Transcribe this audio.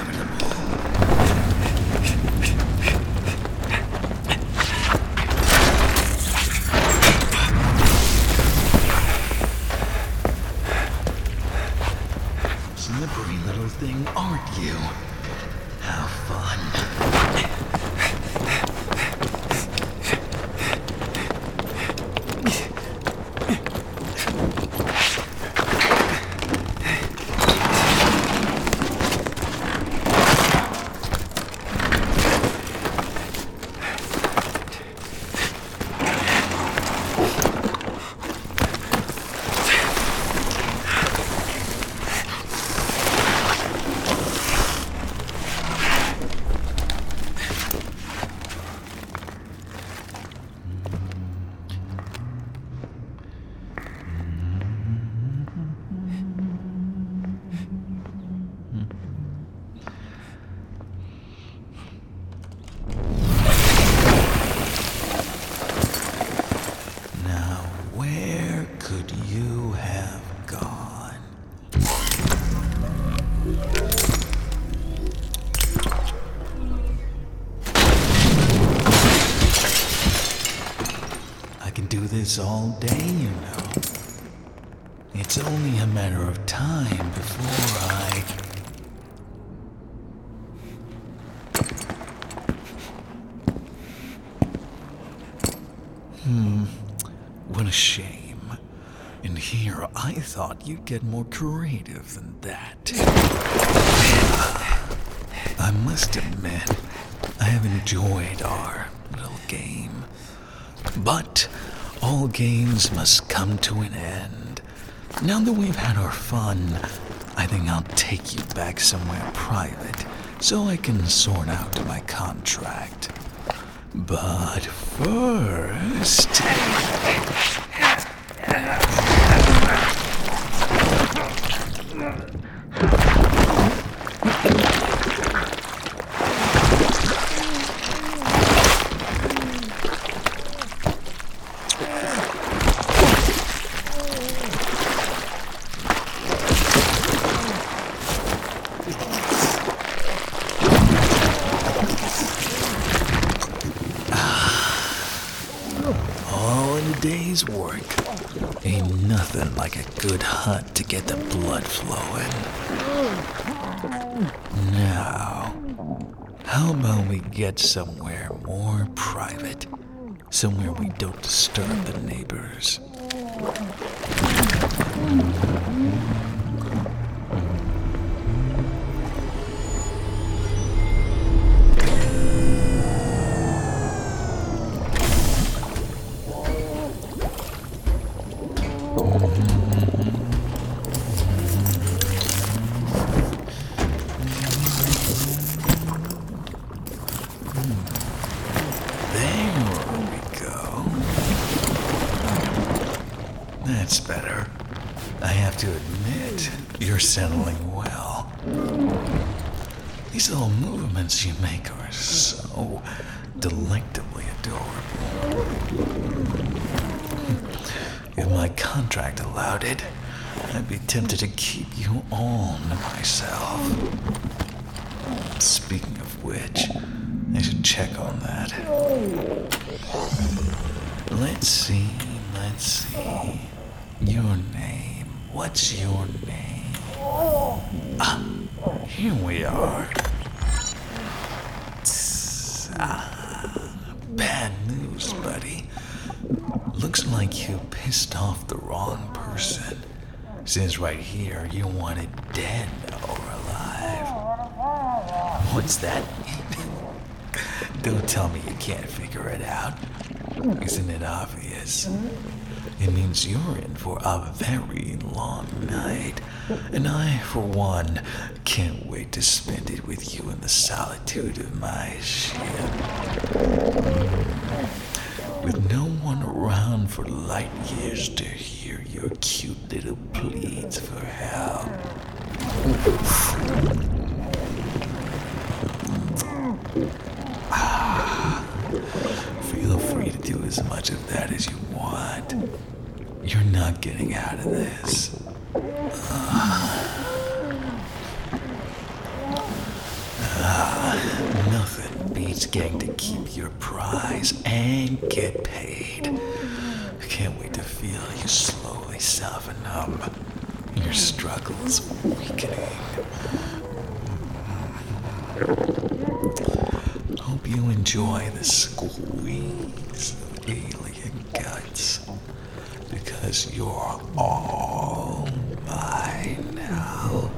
inevitable. Slippery little thing, aren't you? How fun. All day, you know. It's only a matter of time before I... What a shame. And here I thought you'd get more creative than that. I must admit, I have enjoyed our little game. But all games must come to an end. Now that we've had our fun, I think I'll take you back somewhere private so I can sort out my contract. But first... day's work. Ain't nothing like a good hunt to get the blood flowing. Now, how about we get somewhere more private? Somewhere we don't disturb the neighbors. That's better. I have to admit, you're settling well. These little movements you make are so delectably adorable. If my contract allowed it, I'd be tempted to keep you all to myself. Speaking of which, I should check on that. Let's see. Your name. What's your name? Ah, here we are. Bad news, buddy. Looks like you pissed off the wrong person. Says right here you want it dead or alive. What's that? Don't tell me you can't figure it out. Isn't it obvious? It means you're in for a very long night. And I, for one, can't wait to spend it with you in the solitude of my ship. With no one around for light years to hear your cute little pleads for help. Feel free to do as much of that as you want. You're not getting out of this. Bates gang to keep your prize and get paid. I can't wait to feel you slowly soften up. Your struggles weakening. Hope you enjoy the squeeze of alien guts, because you're all mine now.